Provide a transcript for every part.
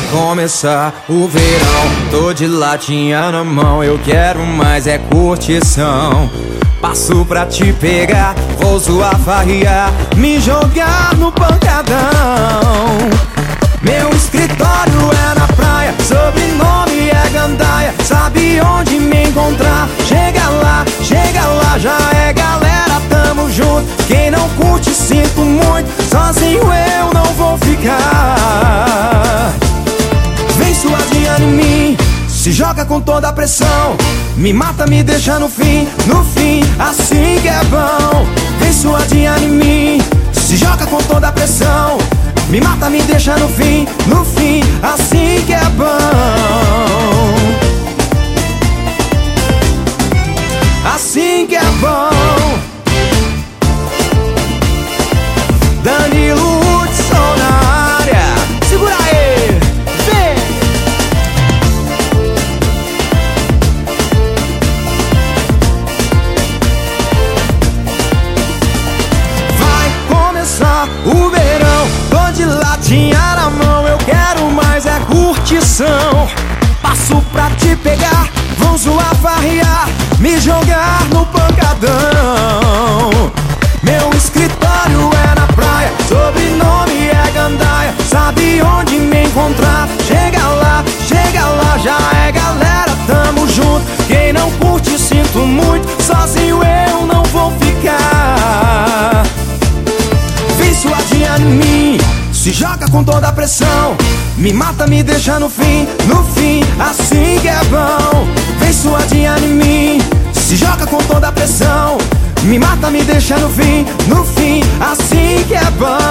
começar o verão, tô de latinha na mão, eu quero mais é curtição. Passo pra te pegar, vou zoar, farrear, me jogar no pancadão. Meu escritório é na praia, sobrenome é Gandaia. Sabe onde me encontrar? Chega lá, já é galera, tamo junto. Quem não curte, sinto muito, sozinho eu não vou ficar. Vem suadinha em mim, se joga com toda a pressão, me mata, me deixa no fim, assim que é bom. Vem suadinha em mim, se joga com toda a pressão, me mata, me deixa no fim, assim que é bom. Assim que é bom. Danilo Hudson na área, segura aí, vem! Vai começar o verão, tô de latinha na mão, eu quero mais é curtição. Passo pra te pegar, vou zoar, farrear, me jogar no pancadão. Meu escritório é na praia, sobrenome é Gandaia. Sabe onde me encontrar? Chega lá, já é galera, tamo junto. Quem não curte, sinto muito, sozinho eu não vou ficar. Vem suadinha em mim, se joga com toda a pressão, me mata, me deixa no fim, assim que é bom. Vem suadinha em mim, se joga com toda a pressão, me mata, me deixa no fim, assim que é bom.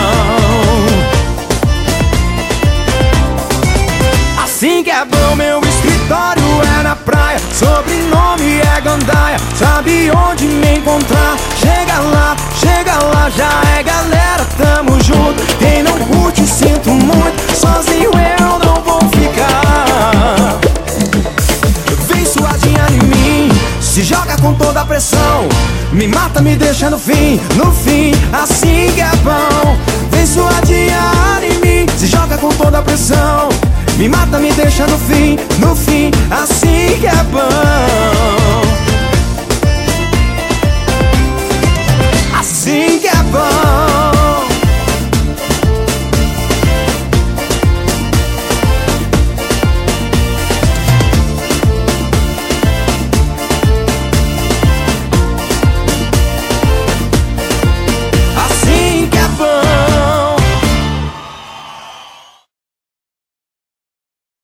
Assim que é bom. Meu escritório é na praia, sobrenome é Gandaia. Sabe onde me encontrar? Chega lá, já é galera, tamo junto. Quem não curte, sinto muito, sozinho eu não vou ficar. Vem suadinha em mim, se joga com toda a pressão, me mata, me deixa no fim, assim que é bom. Vem suadinha em mim, se joga com toda a pressão, me mata, me deixa no fim, assim que é bom.